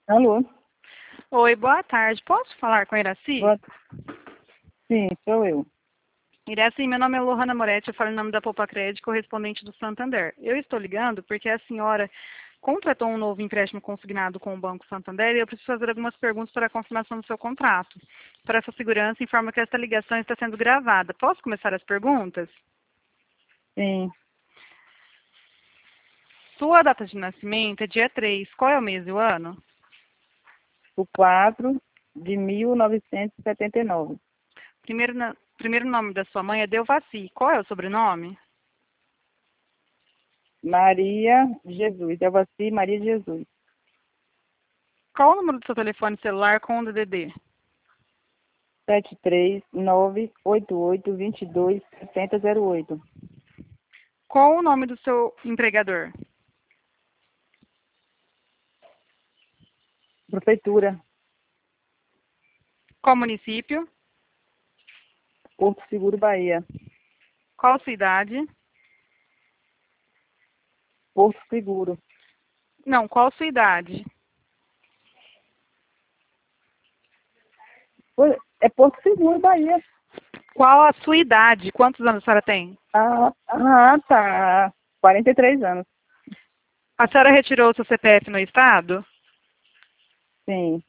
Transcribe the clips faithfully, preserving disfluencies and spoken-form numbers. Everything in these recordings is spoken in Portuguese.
Alô? Oi, boa tarde. Posso falar com a Iraci? Boa... Sim, sou eu. Iraci, meu nome é Lohana Moretti, eu falo em nome da Poupa Crédito, correspondente do Santander. Eu estou ligando porque a senhora contratou um novo empréstimo consignado com o Banco Santander e eu preciso fazer algumas perguntas para a confirmação do seu contrato. Para essa segurança, informo que esta ligação está sendo gravada. Posso começar as perguntas? Sim, Sua data de nascimento é dia três. Qual é o mês e o ano? o quatro de mil novecentos e setenta e nove. Primeiro, na- primeiro nome da sua mãe é Delvaci. Qual é o sobrenome? Maria Jesus. Delvaci Maria Jesus. Qual o número do seu telefone celular com o D D D? sete três nove oito oito dois dois sete zero zero oito. Qual o nome do seu empregador? Prefeitura, Qual município? Porto Seguro, Bahia. Qual a sua idade? Porto Seguro. Não, qual a sua idade? Oi, É Porto Seguro, Bahia. Qual a sua idade? Quantos anos a senhora tem? Ah, ah, tá. quarenta e três anos. A senhora retirou o seu C P F no estado? Sim,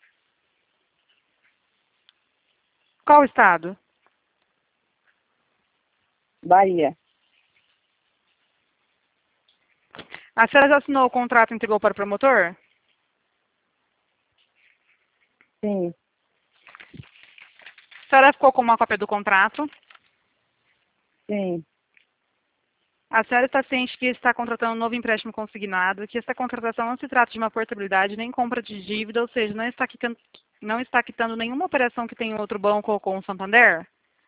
Qual estado? Bahia. A senhora já assinou o contrato e entregou para o promotor? Sim, A senhora ficou com uma cópia do contrato? sim. A senhora está ciente que está contratando um novo empréstimo consignado, que esta contratação não se trata de uma portabilidade nem compra de dívida, ou seja, não está quitando, não está quitando nenhuma operação que tem em outro banco ou com o Santander?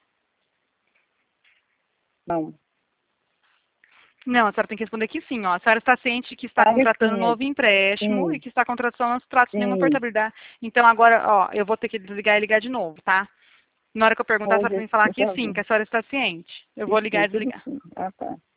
Não. Não, a senhora tem que responder que sim, ó. A senhora está ciente que está Ah, contratando um sim, novo empréstimo e sim, que está contratando não se trata de nenhuma sim. portabilidade. Então agora, ó, eu vou ter que desligar e ligar de novo, tá? Na hora que eu perguntar, a senhora Hoje, tem que falar por que sim, favor. que a senhora está ciente. Eu vou Sim, ligar e tudo desligar. sim. Ah, tá.